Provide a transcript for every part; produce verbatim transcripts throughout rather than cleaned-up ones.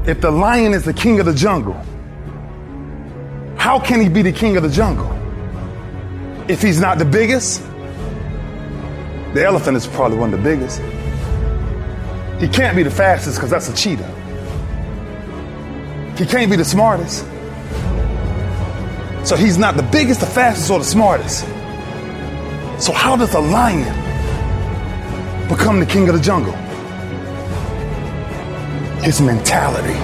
If the lion is the king of the jungle, how can he be the king of the jungle? If he's not the biggest, the elephant is probably one of the biggest. He can't be the fastest because that's a cheetah. He can't be the smartest. So he's not the biggest, the fastest, or the smartest. So how does a lion become the king of the jungle? His mentality.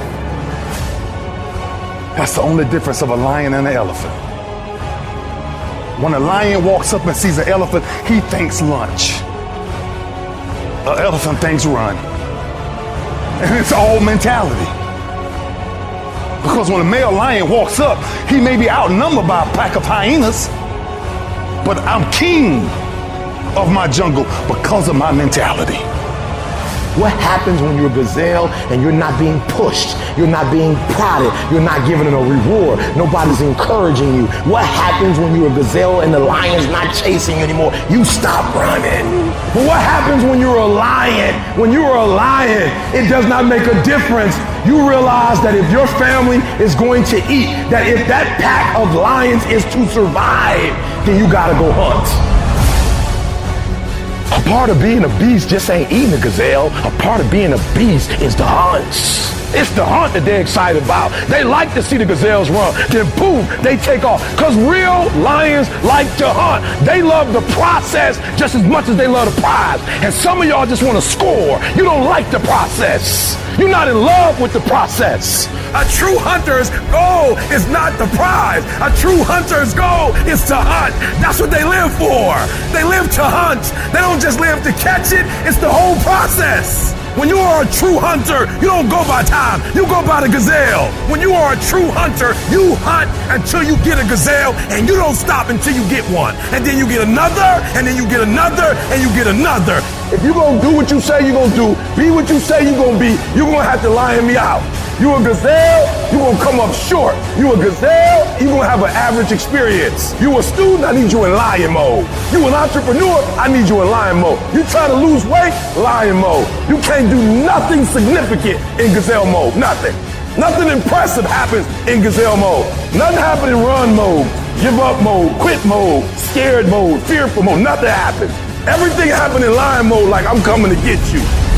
That's the only difference of a lion and an elephant. When a lion walks up and sees an elephant, he thinks lunch. An elephant thinks run. And it's all mentality. Because when a male lion walks up, he may be outnumbered by a pack of hyenas, but I'm king of my jungle because of my mentality. What happens when you're a gazelle and you're not being pushed, you're not being prodded, you're not given a reward, nobody's encouraging you? What happens when you're a gazelle and the lion's not chasing you anymore? You stop running. But what happens when you're a lion? When you're a lion, it does not make a difference. You realize that if your family is going to eat, that if that pack of lions is to survive, then you gotta go hunt. A part of being a beast just ain't eating a gazelle. A part of being a beast is the hunts. It's the hunt that they're excited about. They like to see the gazelles run. Then boom, they take off. Because real lions like to hunt. They love the process just as much as they love the prize. And some of y'all just want to score. You don't like the process. You're not in love with the process. A true hunter's goal is not the prize. A true hunter's goal is to hunt. That's what they live for. They live to hunt. They don't just live to catch it. It's the whole process. When you are a true hunter, you don't go by time. You go by the gazelle. When you are a true hunter, you hunt until you get a gazelle, and you don't stop until you get one. And then you get another, and then you get another, and you get another. If you're going to do what you say you're going to do, be what you say you're going to be, you're going to have to lion me out. You a gazelle, you're going to come up short. You a gazelle, you're going to have an average experience. You a student, I need you in lion mode. You an entrepreneur, I need you in lion mode. You trying to lose weight, lion mode. You can't do nothing significant in gazelle mode, nothing. Nothing impressive happens in gazelle mode. Nothing happens in run mode, give up mode, quit mode, scared mode, fearful mode, nothing happens. Everything happens in lion mode like I'm coming to get you.